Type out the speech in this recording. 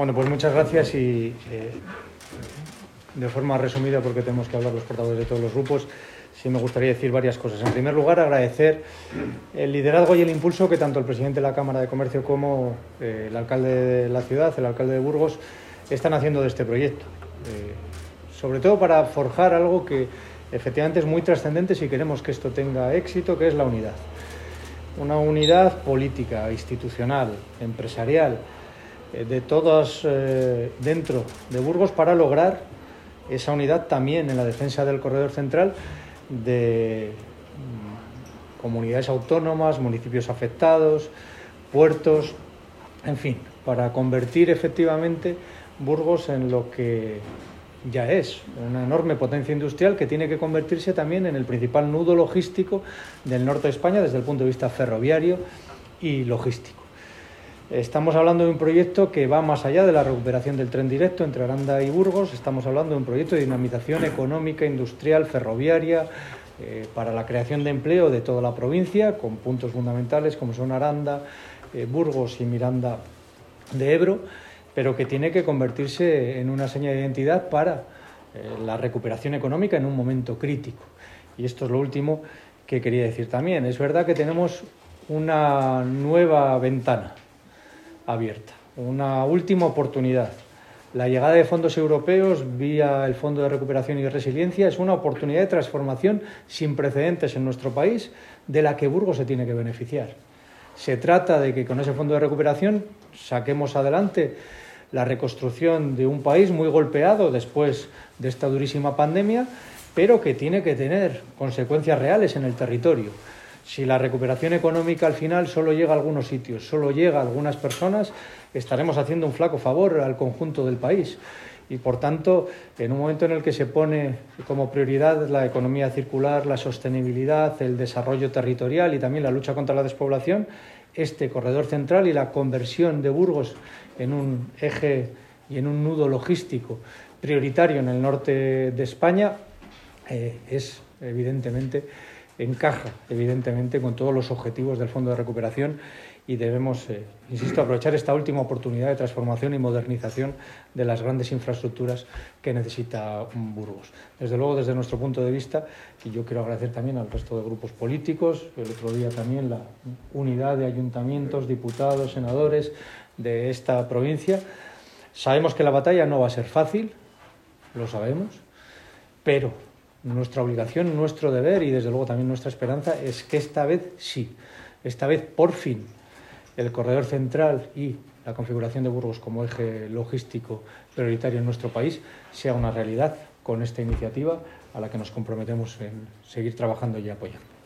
Bueno, pues muchas gracias y de forma resumida, porque tenemos que hablar los portavoces de todos los grupos, sí me gustaría decir varias cosas. En primer lugar, agradecer el liderazgo y el impulso que tanto el presidente de la Cámara de Comercio como el alcalde de la ciudad, el alcalde de Burgos, están haciendo de este proyecto. Sobre todo para forjar algo que efectivamente es muy trascendente si queremos que esto tenga éxito, que es la unidad. Una unidad política, institucional, empresarial, de todas dentro de Burgos para lograr esa unidad también en la defensa del corredor central de comunidades autónomas, municipios afectados, puertos, en fin, para convertir efectivamente Burgos en lo que ya es, una enorme potencia industrial que tiene que convertirse también en el principal nudo logístico del norte de España desde el punto de vista ferroviario y logístico. Estamos hablando de un proyecto que va más allá de la recuperación del tren directo entre Aranda y Burgos. Estamos hablando de un proyecto de dinamización económica, industrial, ferroviaria, para la creación de empleo de toda la provincia, con puntos fundamentales como son Aranda, Burgos y Miranda de Ebro, pero que tiene que convertirse en una seña de identidad para la recuperación económica en un momento crítico. Y esto es lo último que quería decir también. Es verdad que tenemos una nueva ventana abierta, una última oportunidad. La llegada de fondos europeos vía el Fondo de Recuperación y Resiliencia es una oportunidad de transformación sin precedentes en nuestro país, de la que Burgos se tiene que beneficiar. Se trata de que con ese fondo de recuperación saquemos adelante la reconstrucción de un país muy golpeado después de esta durísima pandemia, pero que tiene que tener consecuencias reales en el territorio. Si la recuperación económica al final solo llega a algunos sitios, solo llega a algunas personas, estaremos haciendo un flaco favor al conjunto del país. Y, por tanto, en un momento en el que se pone como prioridad la economía circular, la sostenibilidad, el desarrollo territorial y también la lucha contra la despoblación, este corredor central y la conversión de Burgos en un eje y en un nudo logístico prioritario en el norte de España encaja evidentemente con todos los objetivos del Fondo de Recuperación y debemos, insisto, aprovechar esta última oportunidad de transformación y modernización de las grandes infraestructuras que necesita Burgos. Desde luego, desde nuestro punto de vista, y yo quiero agradecer también al resto de grupos políticos, el otro día también la unidad de ayuntamientos, diputados, senadores de esta provincia. Sabemos que la batalla no va a ser fácil, lo sabemos, pero nuestra obligación, nuestro deber y desde luego también nuestra esperanza es que esta vez sí, esta vez por fin el corredor central y la configuración de Burgos como eje logístico prioritario en nuestro país sea una realidad con esta iniciativa a la que nos comprometemos en seguir trabajando y apoyando.